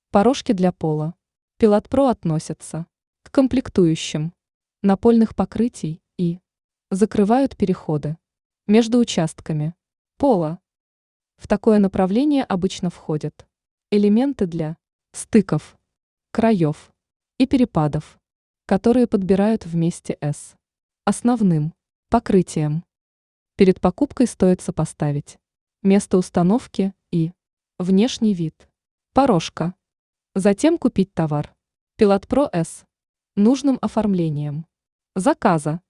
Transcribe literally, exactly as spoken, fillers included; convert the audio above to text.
Порожки для пола. Пилот-Про относятся к комплектующим напольных покрытий и закрывают переходы между участками пола. В такое направление обычно входят элементы для стыков, краев и перепадов, которые подбирают вместе с основным покрытием. Перед покупкой стоит сопоставить место установки и внешний вид порожка. Затем купить товар Пилот-Про с нужным оформлением заказа.